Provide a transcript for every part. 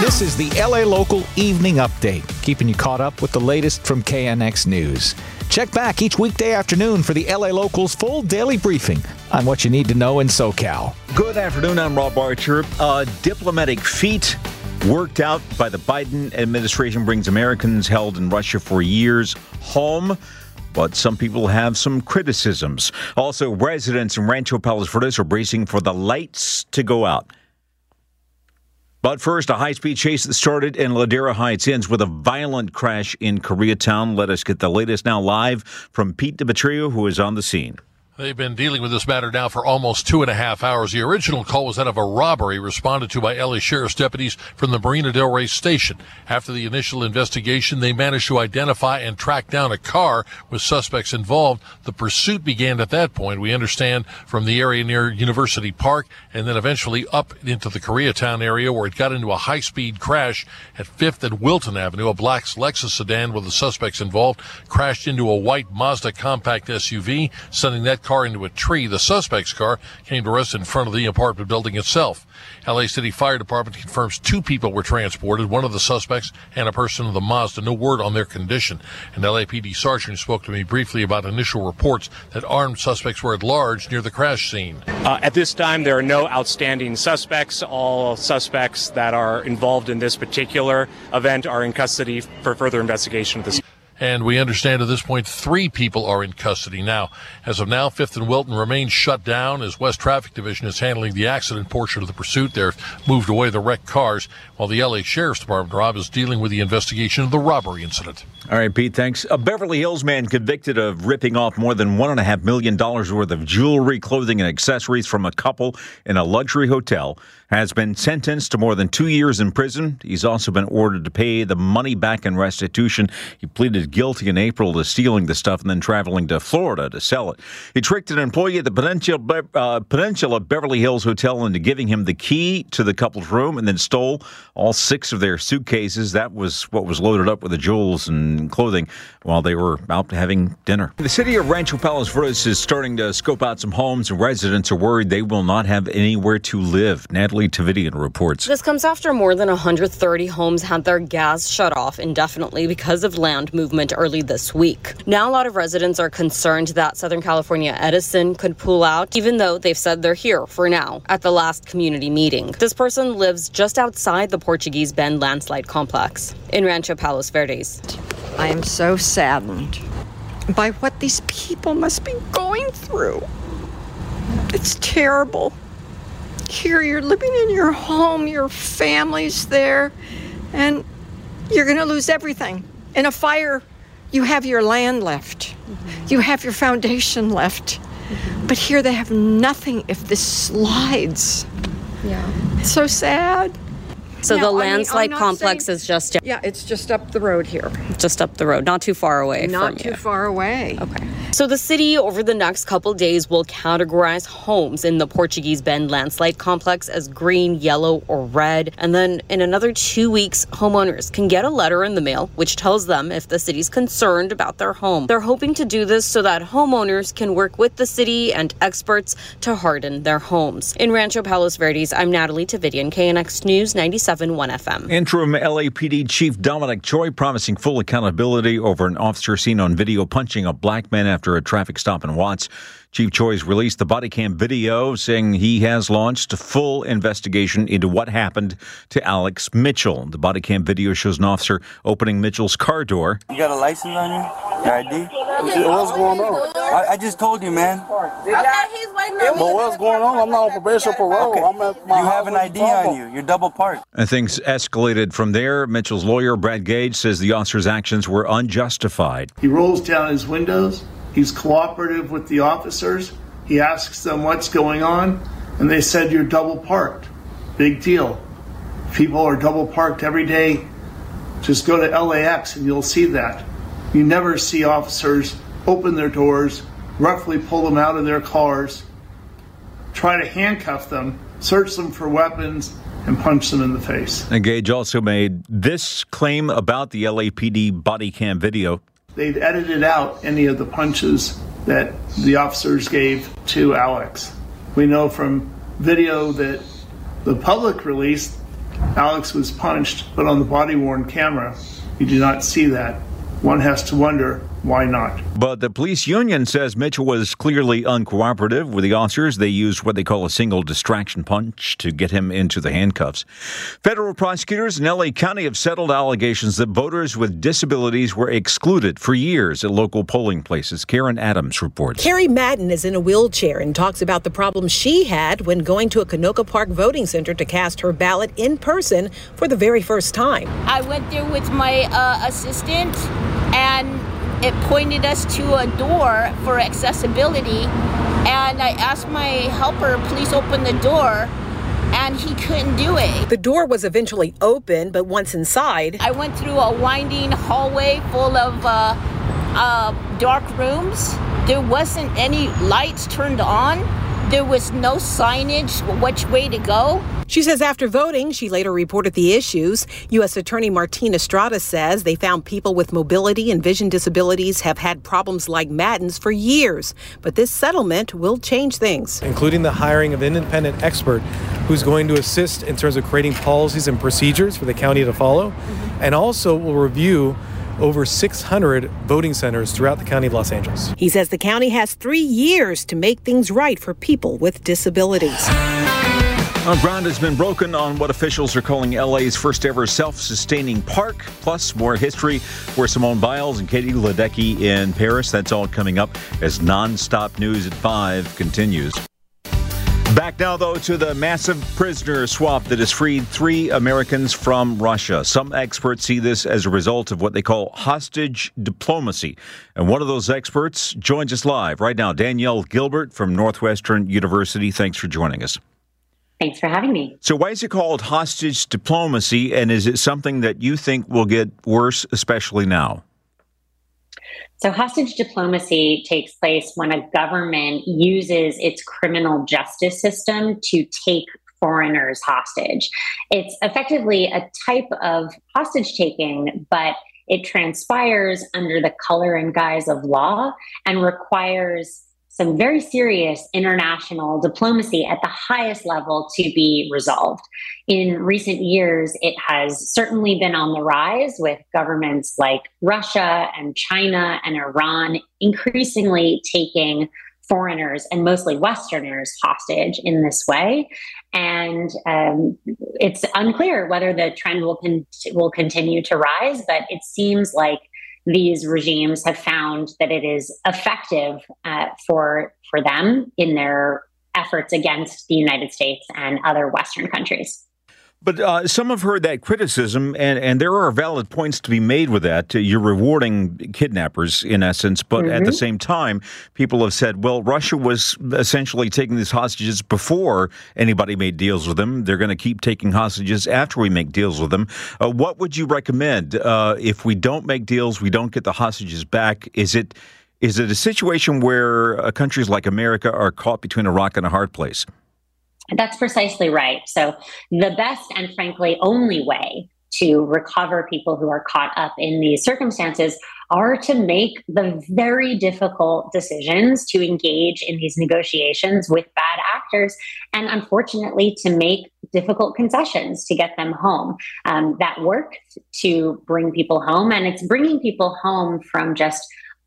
This is the LA Local Evening Update, keeping you caught up with the latest from KNX News. Check back each weekday afternoon for the LA Local's full daily briefing on what you need to know in SoCal. Good afternoon, I'm Rob Archer. A diplomatic feat worked out by the Biden administration brings Americans held in Russia for years home. But some people have some criticisms. Also, residents in Rancho Palos Verdes are bracing for the lights to go out. But first, a high-speed chase that started in Ladera Heights ends with a violent crash in Koreatown. Let us get the latest now live from Pete Demetrio, who is on the scene. They've been dealing with this matter now for almost 2.5 hours. The original call was that of a robbery responded to by LA Sheriff's deputies from the Marina Del Rey station. After the initial investigation, they managed to identify and track down a car with suspects involved. The pursuit began at that point, we understand, from the area near University Park and then eventually up into the Koreatown area where it got into a high-speed crash at 5th and Wilton Avenue. A black Lexus sedan with the suspects involved crashed into a white Mazda compact SUV, sending that car into a tree. The suspect's car came to rest in front of the apartment building itself. LA City Fire Department confirms 2 people were transported, one of the suspects and a person in the Mazda. No word on their condition. An LAPD sergeant spoke to me briefly about initial reports that armed suspects were at large near the crash scene. At this time, there are no outstanding suspects. All suspects that are involved in this particular event are in custody for further investigation of this. And we understand at this point 3 people are in custody now. As of now, 5th and Wilton remains shut down as West Traffic Division is handling the accident portion of the pursuit. They've moved away the wrecked cars, while the LA Sheriff's Department, Rob, is dealing with the investigation of the robbery incident. All right, Pete, thanks. A Beverly Hills man convicted of ripping off more than $1.5 million worth of jewelry, clothing, and accessories from a couple in a luxury hotel has been sentenced to more than 2 years in prison. He's also been ordered to pay the money back in restitution. He pleaded guilty in April to stealing the stuff and then traveling to Florida to sell it. He tricked an employee at the Peninsula Beverly Hills Hotel into giving him the key to the couple's room and then stole all 6 of their suitcases. That was what was loaded up with the jewels and clothing while they were out having dinner. The city of Rancho Palos Verdes is starting to scope out some homes, and residents are worried they will not have anywhere to live. Natalie Tavidian reports. This comes after more than 130 homes had their gas shut off indefinitely because of land movement early this week. Now a lot of residents are concerned that Southern California Edison could pull out, even though they've said they're here for now at the last community meeting. This person lives just outside the Portuguese Bend landslide complex in Rancho Palos Verdes. I am so saddened by what these people must be going through. It's terrible. Here you're living in your home, your family's there, and you're going to lose everything. In a fire, you have your land left. You have your foundation left. But here they have nothing if this slides. Yeah. It's so sad. So the landslide complex is just... Yeah, it's just up the road here. Just up the road, not too far away from you. Not too far away. Okay. So the city over the next couple days will categorize homes in the Portuguese Bend landslide complex as green, yellow, or red. And then in another 2 weeks, homeowners can get a letter in the mail which tells them if the city's concerned about their home. They're hoping to do this so that homeowners can work with the city and experts to harden their homes. In Rancho Palos Verdes, I'm Natalie Tavidian, KNX News 97.1 FM. Interim LAPD Chief Dominic Choi promising full accountability over an officer seen on video punching a black man after a traffic stop in Watts. Chief Choi's released the body cam video saying he has launched a full investigation into what happened to Alex Mitchell. The body cam video shows an officer opening Mitchell's car door. You got a license on you? Your ID? What's going on? I just told you, man. Okay, he's waiting on me. But what's going on? I'm not on probation parole. Okay. I'm at my you have an ID on you. You're double parked. And things escalated from there. Mitchell's lawyer, Brad Gage, says the officer's actions were unjustified. He rolls down his windows. He's cooperative with the officers. He asks them what's going on, and they said you're double parked. Big deal. People are double parked every day. Just go to LAX and you'll see that. You never see officers open their doors, roughly pull them out of their cars, try to handcuff them, search them for weapons, and punch them in the face. And Gage also made this claim about the LAPD body cam video. They'd edited out any of the punches that the officers gave to Alex. We know from video that the public released Alex was punched, but on the body-worn camera, you do not see that. One has to wonder, why not? But the police union says Mitchell was clearly uncooperative with the officers. They used what they call a single distraction punch to get him into the handcuffs. Federal prosecutors in L.A. County have settled allegations that voters with disabilities were excluded for years at local polling places. Karen Adams reports. Carrie Madden is in a wheelchair and talks about the problem she had when going to a Canoga Park voting center to cast her ballot in person for the very first time. I went there with my assistant, and it pointed us to a door for accessibility, and I asked my helper, please open the door, and he couldn't do it. The door was eventually open, but once inside, I went through a winding hallway full of dark rooms. There wasn't any lights turned on. There was no signage which way to go. She says after voting, she later reported the issues. U.S. Attorney Martin Estrada says they found people with mobility and vision disabilities have had problems like Madden's for years. But this settlement will change things, including the hiring of an independent expert who's going to assist in terms of creating policies and procedures for the county to follow, and also will review over 600 voting centers throughout the county of Los Angeles. He says the county has 3 years to make things right for people with disabilities. Ground has been broken on what officials are calling LA's first ever self-sustaining park, plus more history for Simone Biles and Katie Ledecky in Paris. That's all coming up as Nonstop News at 5 continues. Back now, though, to the massive prisoner swap that has freed 3 Americans from Russia. Some experts see this as a result of what they call hostage diplomacy. And one of those experts joins us live right now. Danielle Gilbert from Northwestern University. Thanks for joining us. Thanks for having me. So why is it called hostage diplomacy, and is it something that you think will get worse, especially now? So hostage diplomacy takes place when a government uses its criminal justice system to take foreigners hostage. It's effectively a type of hostage taking, but it transpires under the color and guise of law and requires some very serious international diplomacy at the highest level to be resolved. In recent years, it has certainly been on the rise, with governments like Russia and China and Iran increasingly taking foreigners and mostly Westerners hostage in this way. And it's unclear whether the trend will continue to rise, but it seems like these regimes have found that it is effective for them in their efforts against the United States and other Western countries. But some have heard that criticism, and there are valid points to be made with that. You're rewarding kidnappers, in essence, but at the same time, people have said, well, Russia was essentially taking these hostages before anybody made deals with them. They're going to keep taking hostages after we make deals with them. What would you recommend if we don't make deals, we don't get the hostages back? Is it a situation where countries like America are caught between a rock and a hard place? That's precisely right. So the best and frankly only way to recover people who are caught up in these circumstances are to make the very difficult decisions to engage in these negotiations with bad actors, and unfortunately to make difficult concessions to get them home. That worked to bring people home, and it's bringing people home from just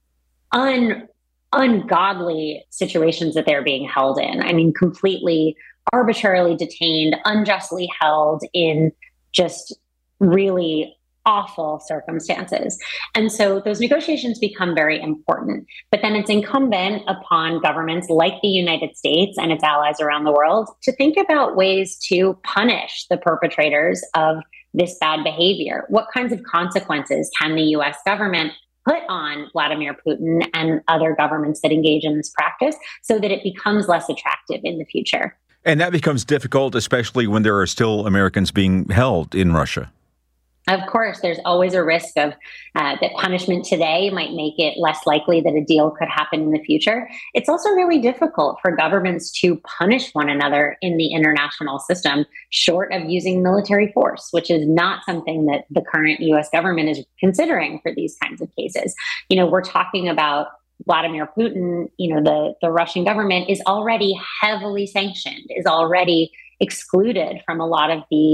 ungodly situations that they're being held in. I mean, completely arbitrarily detained, unjustly held in just really awful circumstances. And so those negotiations become very important. But then it's incumbent upon governments like the United States and its allies around the world to think about ways to punish the perpetrators of this bad behavior. What kinds of consequences can the U.S. government put on Vladimir Putin and other governments that engage in this practice so that it becomes less attractive in the future? And that becomes difficult, especially when there are still Americans being held in Russia. Of course, there's always a risk of that punishment today might make it less likely that a deal could happen in the future. It's also really difficult for governments to punish one another in the international system, short of using military force, which is not something that the current U.S. government is considering for these kinds of cases. You know, we're talking about Vladimir Putin. You know, the Russian government is already heavily sanctioned, is already excluded from a lot of the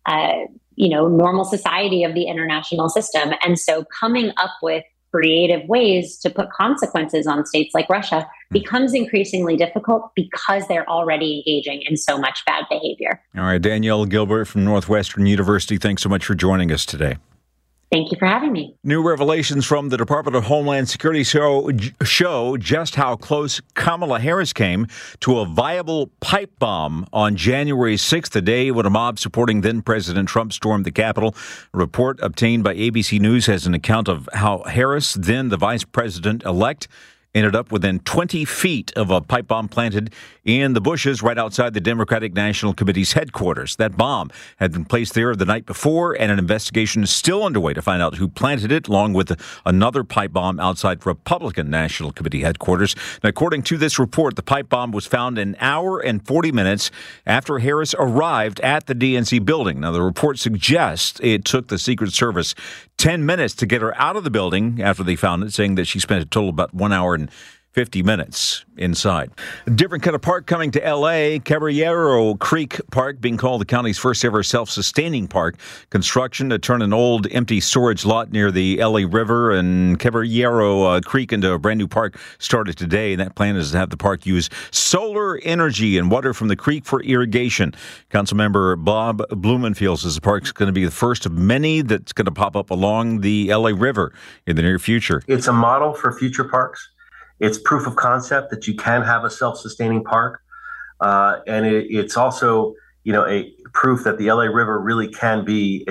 normal society of the international system. And so coming up with creative ways to put consequences on states like Russia becomes increasingly difficult because they're already engaging in so much bad behavior. All right, Danielle Gilbert from Northwestern University, thanks so much for joining us today. Thank you for having me. New revelations from the Department of Homeland Security show just how close Kamala Harris came to a viable pipe bomb on January 6th, the day when a mob supporting then-President Trump stormed the Capitol. A report obtained by ABC News has an account of how Harris, then the vice president-elect, ended up within 20 feet of a pipe bomb planted in the bushes right outside the Democratic National Committee's headquarters. That bomb had been placed there the night before, and an investigation is still underway to find out who planted it, along with another pipe bomb outside Republican National Committee headquarters. Now, according to this report, the pipe bomb was found an hour and 40 minutes after Harris arrived at the DNC building. Now, the report suggests it took the Secret Service 10 minutes to get her out of the building after they found it, saying that she spent a total of about 1 hour and 50 minutes inside. A different kind of park coming to L.A., Caballero Creek Park being called the county's first ever self-sustaining park. Construction to turn an old empty storage lot near the L.A. River and Caballero Creek into a brand new park started today. And that plan is to have the park use solar energy and water from the creek for irrigation. Councilmember Bob Blumenfield says the park's going to be the first of many that's going to pop up along the L.A. River in the near future. It's a model for future parks. It's proof of concept that you can have a self-sustaining park. And it's also, a proof that the LA River really can be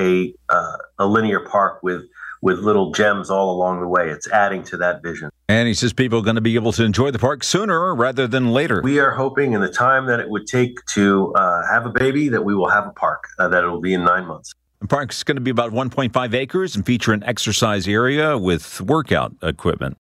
a linear park with little gems all along the way. It's adding to that vision. And he says people are going to be able to enjoy the park sooner rather than later. We are hoping in the time that it would take to have a baby that we will have a park, that it will be in 9 months. The park's going to be about 1.5 acres and feature an exercise area with workout equipment.